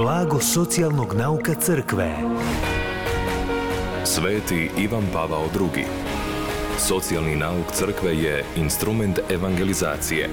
Blago socijalnog nauka crkve. Sveti Ivan Pavao II. Socijalni nauk crkve je instrument evangelizacije.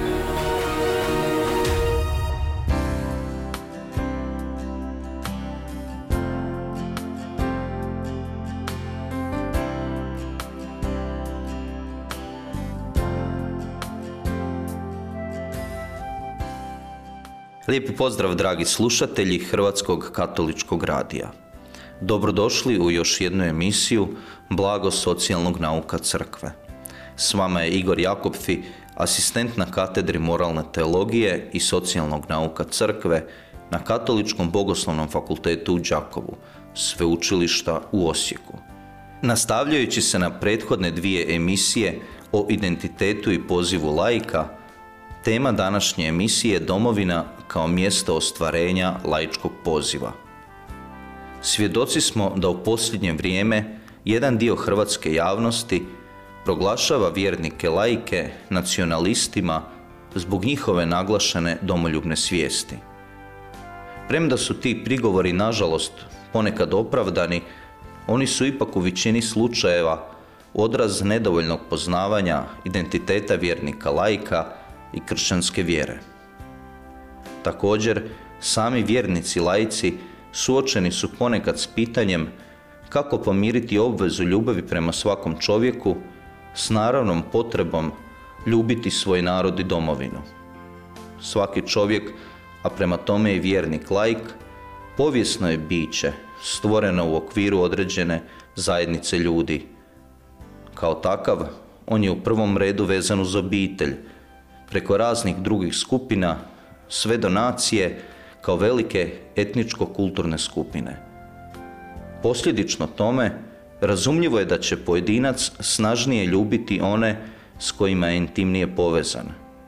Lijepi pozdrav, dragi slušatelji Hrvatskog katoličkog radija. Dobrodošli u još jednu emisiju Blago socijalnog nauka crkve. S vama je Igor Jakopfi, asistent na katedri moralne teologije i socijalnog nauka crkve na Katoličkom bogoslovnom fakultetu u Đakovu, sveučilišta u Osijeku. Nastavljajući se na prethodne dvije emisije o identitetu i pozivu laika, tema današnje emisije je domovina kao mjesto ostvarenja laičkog poziva. Svjedoci smo da u posljednje vrijeme jedan dio hrvatske javnosti proglašava vjernike laike nacionalistima zbog njihove naglašene domoljubne svijesti. Premda su ti prigovori, nažalost, ponekad opravdani, oni su ipak u većini slučajeva odraz nedovoljnog poznavanja identiteta vjernika laika i kršćanske vjere. Također, sami vjernici laici suočeni su ponekad s pitanjem kako pomiriti obvezu ljubavi prema svakom čovjeku s naravnom potrebom ljubiti svoj narod i domovinu. Svaki čovjek, a prema tome i vjernik laik, povijesno je biće stvoreno u okviru određene zajednice ljudi. Kao takav, on je u prvom redu vezan uz obitelj, preko raznih drugih skupina, sve do nacije, kao velike etničko-kulturne skupine. Posljedično tome, razumljivo je da će pojedinac snažnije ljubiti one s kojima je intimnije povezan.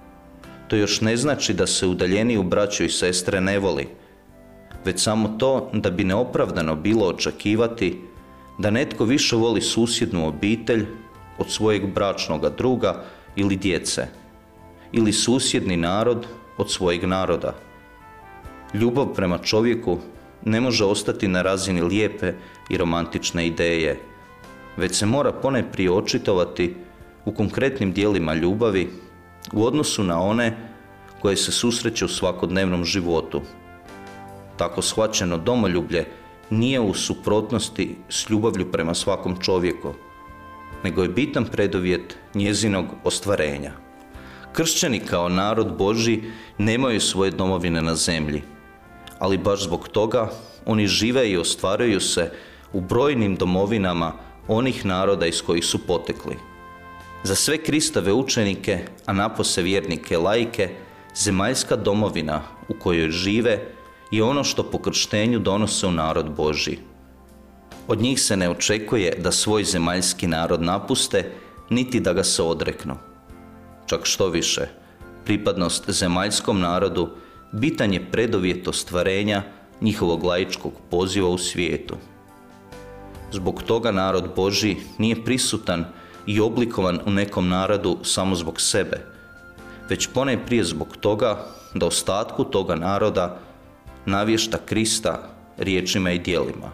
To još ne znači da se udaljeniju braću i sestre ne voli, već samo to da bi neopravdano bilo očekivati da netko više voli susjednu obitelj od svojeg bračnoga druga ili djece, ili susjedni narod od svojeg naroda. Ljubav prema čovjeku ne može ostati na razini lijepe i romantične ideje, već se mora ponajprije očitovati u konkretnim dijelima ljubavi u odnosu na one koje se susreće u svakodnevnom životu. Tako shvaćeno domoljublje nije u suprotnosti s ljubavlju prema svakom čovjeku, nego je bitan preduvjet njezinog ostvarenja. Kršćani kao narod Božji nemaju svoje domovine na zemlji, ali baš zbog toga oni žive i ostvaruju se u brojnim domovinama onih naroda iz kojih su potekli. Za sve Kristove učenike, a napose vjernike laike, zemaljska domovina u kojoj žive je ono što po krštenju donose u narod Božji. Od njih se ne očekuje da svoj zemaljski narod napuste, niti da ga se odreknu. Čak što više, pripadnost zemaljskom narodu bitan je preduvjet ostvarenja njihovog laičkog poziva u svijetu. Zbog toga narod Božji nije prisutan i oblikovan u nekom narodu samo zbog sebe, već ponajprije zbog toga da ostatku toga naroda navješta Krista riječima i djelima.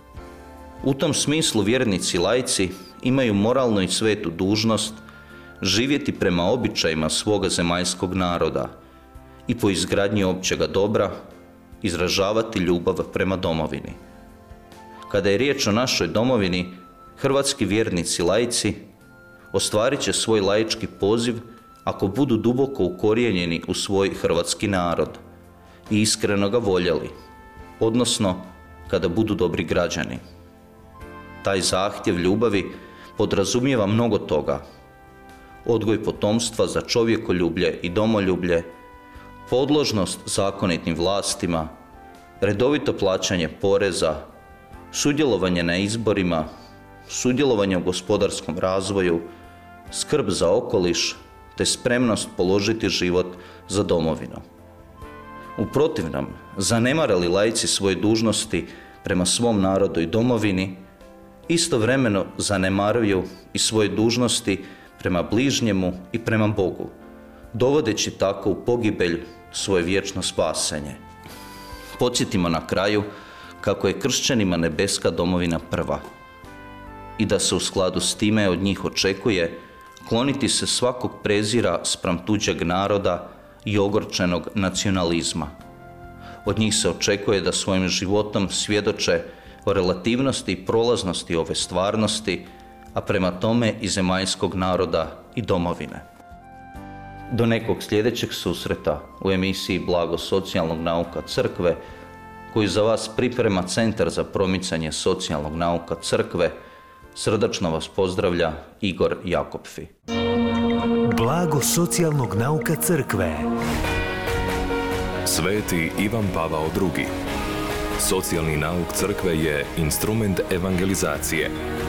U tom smislu vjernici laici imaju moralnu i svetu dužnost živjeti prema običajima svoga zemaljskog naroda i po izgradnji općega dobra izražavati ljubav prema domovini. Kada je riječ o našoj domovini, hrvatski vjernici laici ostvarit će svoj laički poziv ako budu duboko ukorijenjeni u svoj hrvatski narod i iskreno ga voljeli, odnosno kada budu dobri građani. Taj zahtjev ljubavi podrazumijeva mnogo toga: odgoj potomstva za čovjekoljublje i domoljublje, podložnost zakonitim vlastima, redovito plaćanje poreza, sudjelovanje na izborima, sudjelovanje u gospodarskom razvoju, skrb za okoliš te spremnost položiti život za domovinu. U protivnom, zanemare li laici svoje dužnosti prema svom narodu i domovini, istovremeno zanemaruju i svoje dužnosti prema bližnjemu i prema Bogu, dovodeći tako u pogibelj svoje vječno spasenje. Podsjetimo na kraju kako je kršćanima nebeska domovina prva i da se u skladu s time od njih očekuje kloniti se svakog prezira spram tuđeg naroda i ogorčenog nacionalizma. Od njih se očekuje da svojim životom svjedoče o relativnosti i prolaznosti ove stvarnosti, a prema tome i zemaljskog naroda i domovine. Do nekog sljedećeg susreta u emisiji Blago socijalnog nauka crkve, koju za vas priprema Centar za promicanje socijalnog nauka crkve, srdačno vas pozdravlja Igor Jakopfi. Blago socijalnog nauka crkve. Sveti Ivan Pavao II. Socijalni nauk crkve je instrument evangelizacije.